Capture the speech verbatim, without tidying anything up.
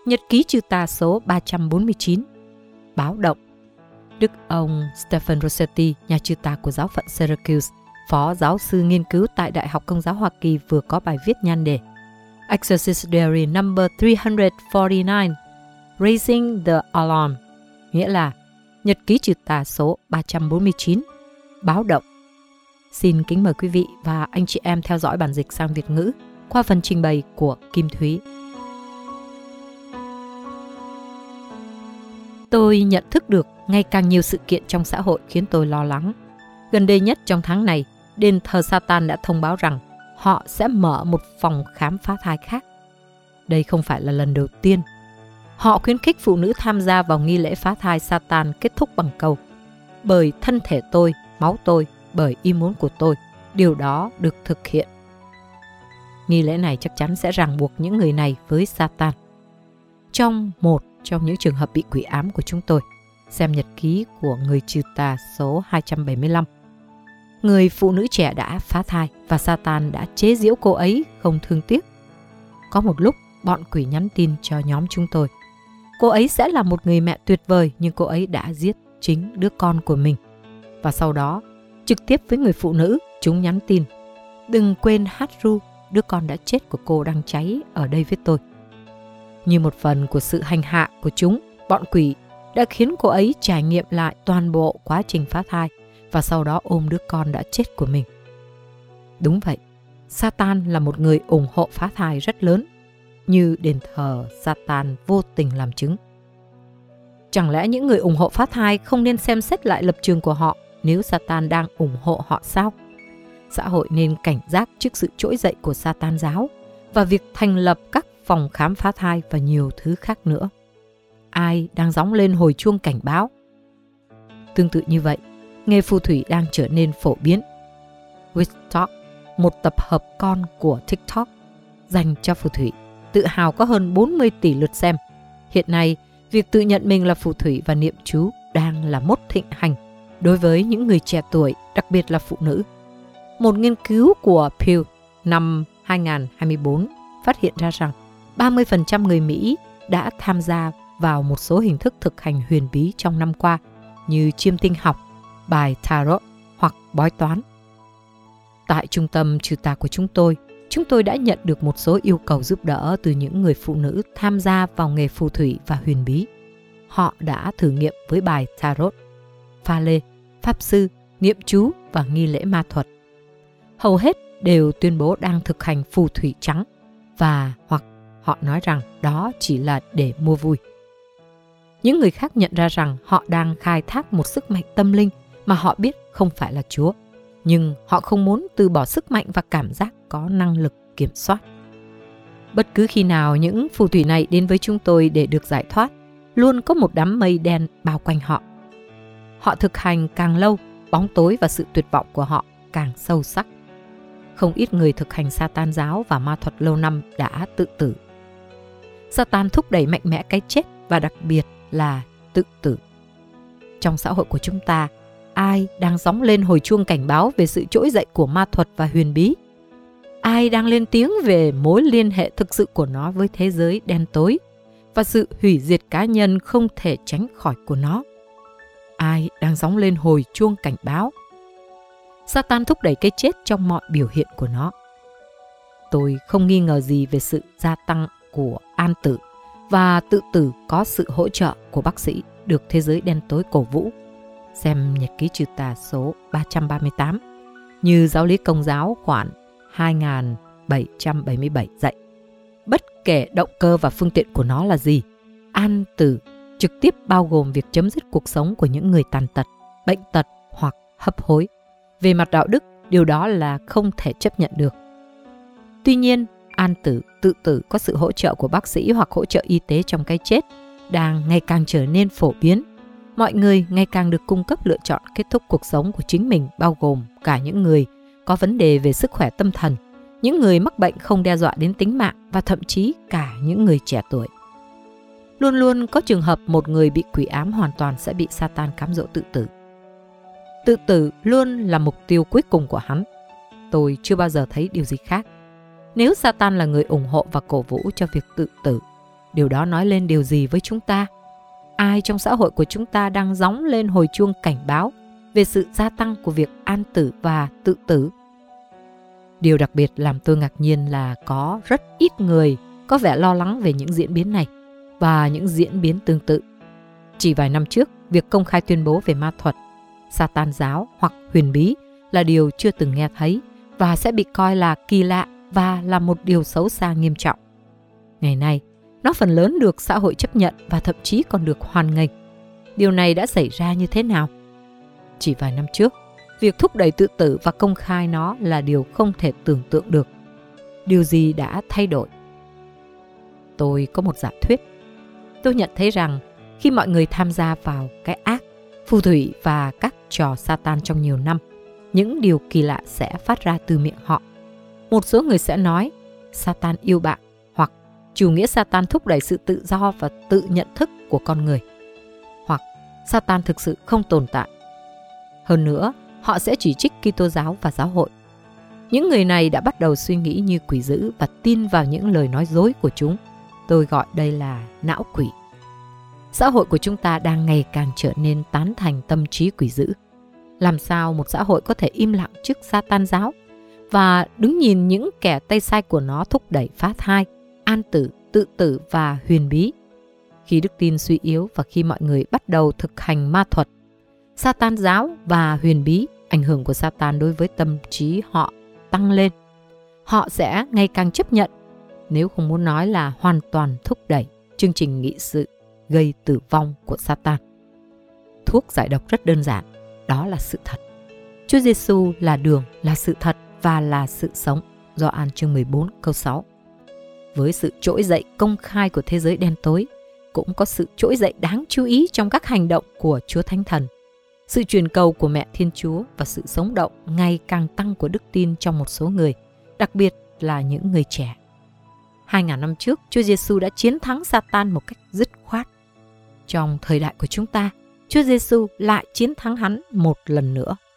Nhật ký trừ tà số ba trăm bốn mươi chín. Báo động. Đức ông Stephen Rossetti, nhà trừ tà của giáo phận Syracuse, phó giáo sư nghiên cứu tại Đại học Công giáo Hoa Kỳ, vừa có bài viết nhan đề Exorcist Diary number ba trăm bốn mươi chín, Raising the Alarm, nghĩa là Nhật ký trừ tà số ba trăm bốn mươi chín, báo động. Xin kính mời quý vị và anh chị em theo dõi bản dịch sang Việt ngữ qua phần trình bày của Kim Thúy. Tôi nhận thức được ngày càng nhiều sự kiện trong xã hội khiến tôi lo lắng. Gần đây nhất trong tháng này, đền thờ Satan đã thông báo rằng họ sẽ mở một phòng khám phá thai khác. Đây không phải là lần đầu tiên. Họ khuyến khích phụ nữ tham gia vào nghi lễ phá thai Satan kết thúc bằng câu: bởi thân thể tôi, máu tôi, bởi ý muốn của tôi, điều đó được thực hiện. Nghi lễ này chắc chắn sẽ ràng buộc những người này với Satan. Trong một trong những trường hợp bị quỷ ám của chúng tôi, xem nhật ký của người trừ tà số hai trăm bảy mươi lăm. Người phụ nữ trẻ đã phá thai và Satan đã chế giễu cô ấy không thương tiếc. Có một lúc, bọn quỷ nhắn tin cho nhóm chúng tôi. Cô ấy sẽ là một người mẹ tuyệt vời, nhưng cô ấy đã giết chính đứa con của mình. Và sau đó, trực tiếp với người phụ nữ, chúng nhắn tin: đừng quên hát ru, đứa con đã chết của cô đang cháy ở đây với tôi. Như một phần của sự hành hạ của chúng, bọn quỷ đã khiến cô ấy trải nghiệm lại toàn bộ quá trình phá thai và sau đó ôm đứa con đã chết của mình. Đúng vậy, Satan là một người ủng hộ phá thai rất lớn, như đền thờ Satan vô tình làm chứng. Chẳng lẽ những người ủng hộ phá thai không nên xem xét lại lập trường của họ nếu Satan đang ủng hộ họ sao? Xã hội nên cảnh giác trước sự trỗi dậy của Satan giáo và việc thành lập các phòng khám phá thai và nhiều thứ khác nữa. Ai đang gióng lên hồi chuông cảnh báo? Tương tự như vậy, nghề phù thủy đang trở nên phổ biến. Witchtalk, một tập hợp con của TikTok dành cho phù thủy, tự hào có hơn bốn mươi tỷ lượt xem. Hiện nay, việc tự nhận mình là phù thủy và niệm chú đang là mốt thịnh hành đối với những người trẻ tuổi, đặc biệt là phụ nữ. Một nghiên cứu của Pew năm hai nghìn không trăm hai mươi tư phát hiện ra rằng ba mươi phần trăm người Mỹ đã tham gia vào một số hình thức thực hành huyền bí trong năm qua, như chiêm tinh học, bài tarot hoặc bói toán. Tại trung tâm trừ tà của chúng tôi, chúng tôi đã nhận được một số yêu cầu giúp đỡ từ những người phụ nữ tham gia vào nghề phù thủy và huyền bí. Họ đã thử nghiệm với bài tarot, pha lê, pháp sư, niệm chú và nghi lễ ma thuật. Hầu hết đều tuyên bố đang thực hành phù thủy trắng và hoặc họ nói rằng đó chỉ là để mua vui. Những người khác nhận ra rằng họ đang khai thác một sức mạnh tâm linh mà họ biết không phải là Chúa, nhưng họ không muốn từ bỏ sức mạnh và cảm giác có năng lực kiểm soát. Bất cứ khi nào những phù thủy này đến với chúng tôi để được giải thoát, luôn có một đám mây đen bao quanh họ. Họ thực hành càng lâu, bóng tối và sự tuyệt vọng của họ càng sâu sắc. Không ít người thực hành Satan giáo và ma thuật lâu năm đã tự tử. Satan thúc đẩy mạnh mẽ cái chết và đặc biệt là tự tử. Trong xã hội của chúng ta, ai đang gióng lên hồi chuông cảnh báo về sự trỗi dậy của ma thuật và huyền bí? Ai đang lên tiếng về mối liên hệ thực sự của nó với thế giới đen tối và sự hủy diệt cá nhân không thể tránh khỏi của nó? Ai đang gióng lên hồi chuông cảnh báo? Satan thúc đẩy cái chết trong mọi biểu hiện của nó. Tôi không nghi ngờ gì về sự gia tăng của an tử và tự tử có sự hỗ trợ của bác sĩ được thế giới đen tối cổ vũ. Xem nhật ký trừ tà số ba trăm ba mươi tám, như giáo lý Công giáo khoản hai nghìn bảy trăm bảy mươi bảy dạy. Bất kể động cơ và phương tiện của nó là gì, an tử trực tiếp bao gồm việc chấm dứt cuộc sống của những người tàn tật, bệnh tật hoặc hấp hối. Về mặt đạo đức, điều đó là không thể chấp nhận được. Tuy nhiên, an tử, tự tử có sự hỗ trợ của bác sĩ hoặc hỗ trợ y tế trong cái chết đang ngày càng trở nên phổ biến. Mọi người ngày càng được cung cấp lựa chọn kết thúc cuộc sống của chính mình, bao gồm cả những người có vấn đề về sức khỏe tâm thần, những người mắc bệnh không đe dọa đến tính mạng và thậm chí cả những người trẻ tuổi. Luôn luôn có trường hợp một người bị quỷ ám hoàn toàn sẽ bị Satan cám dỗ tự tử. Tự tử luôn là mục tiêu cuối cùng của hắn. Tôi chưa bao giờ thấy điều gì khác. Nếu Satan là người ủng hộ và cổ vũ cho việc tự tử, Điều đó nói lên điều gì với chúng ta? Ai trong xã hội của chúng ta đang gióng lên hồi chuông cảnh báo về sự gia tăng của việc an tử và tự tử? Điều đặc biệt làm tôi ngạc nhiên là có rất ít người có vẻ lo lắng về những diễn biến này và những diễn biến tương tự. Chỉ vài năm trước, việc công khai tuyên bố về ma thuật, Satan giáo hoặc huyền bí là điều chưa từng nghe thấy và sẽ bị coi là kỳ lạ và là một điều xấu xa nghiêm trọng. Ngày nay, nó phần lớn được xã hội chấp nhận và thậm chí còn được hoan nghênh. Điều này đã xảy ra như thế nào? Chỉ vài năm trước, việc thúc đẩy tự tử và công khai nó là điều không thể tưởng tượng được. Điều gì đã thay đổi? Tôi có một giả thuyết. Tôi nhận thấy rằng khi mọi người tham gia vào cái ác, phù thủy và các trò Satan trong nhiều năm, những điều kỳ lạ sẽ phát ra từ miệng họ. Một số người sẽ nói, Satan yêu bạn, hoặc chủ nghĩa Satan thúc đẩy sự tự do và tự nhận thức của con người, hoặc Satan thực sự không tồn tại. Hơn nữa, họ sẽ chỉ trích Kitô giáo và giáo hội. Những người này đã bắt đầu suy nghĩ như quỷ dữ và tin vào những lời nói dối của chúng. Tôi gọi đây là não quỷ. Xã hội của chúng ta đang ngày càng trở nên tán thành tâm trí quỷ dữ. Làm sao một xã hội có thể im lặng trước Satan giáo và đứng nhìn những kẻ tay sai của nó thúc đẩy phá thai, an tử, tự tử và huyền bí? Khi đức tin suy yếu và khi mọi người bắt đầu thực hành ma thuật, Satan giáo và huyền bí, ảnh hưởng của Satan đối với tâm trí họ tăng lên. Họ sẽ ngày càng chấp nhận, nếu không muốn nói là hoàn toàn thúc đẩy, chương trình nghị sự gây tử vong của Satan. Thuốc giải độc rất đơn giản, đó là sự thật. Chúa Giêsu là đường, là sự thật và là sự sống. Gioan chương mười bốn câu sáu. Với sự trỗi dậy công khai của thế giới đen tối, cũng có sự trỗi dậy đáng chú ý trong các hành động của Chúa Thánh Thần. Sự truyền cầu của Mẹ Thiên Chúa và sự sống động ngày càng tăng của đức tin trong một số người, đặc biệt là những người trẻ. Hai ngàn năm trước, Chúa Giêsu đã chiến thắng Satan một cách dứt khoát. Trong thời đại của chúng ta, Chúa Giêsu lại chiến thắng hắn một lần nữa.